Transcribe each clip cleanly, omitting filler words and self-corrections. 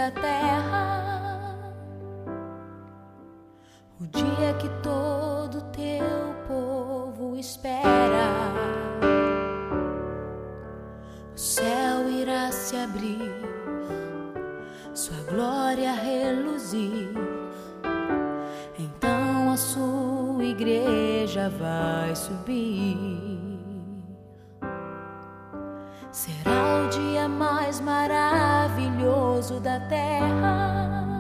da terra, o dia que todo teu povo espera. O céu irá se abrir, sua glória reluzir, então a sua igreja vai subir. Será o dia mais maravilhoso da terra,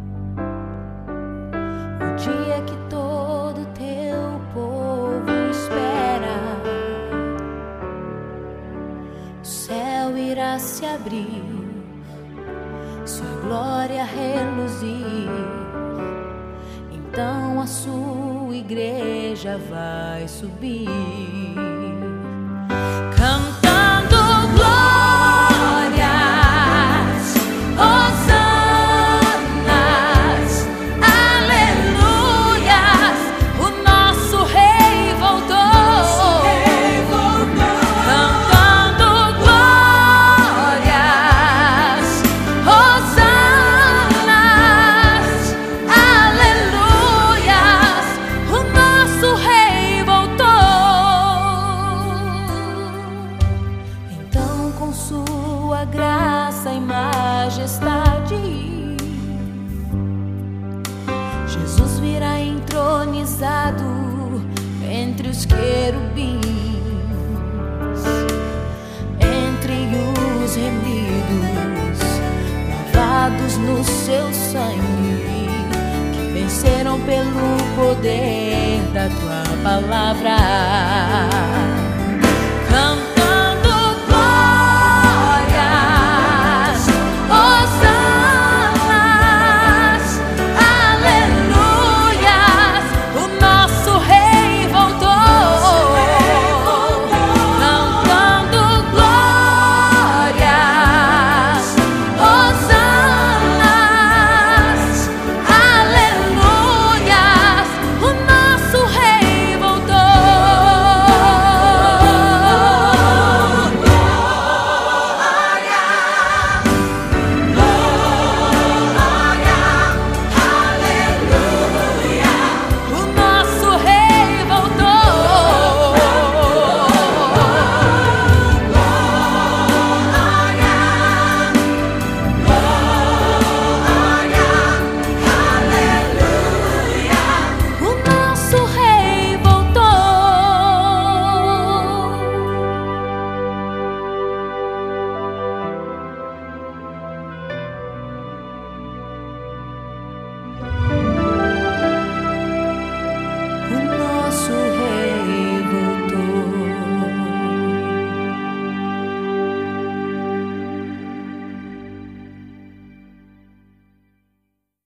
o dia que todo teu povo espera. O céu irá se abrir, sua glória reluzir, então a sua igreja vai subir. Cantando glórias, hosanas, aleluias, o nosso rei voltou. Cantando glórias, hosanas, aleluias, o nosso rei voltou. Então, com sua graça e majestade, Jesus virá entronizado entre os querubins, entre os remidos, lavados no seu sangue, que venceram pelo poder da tua palavra. Canta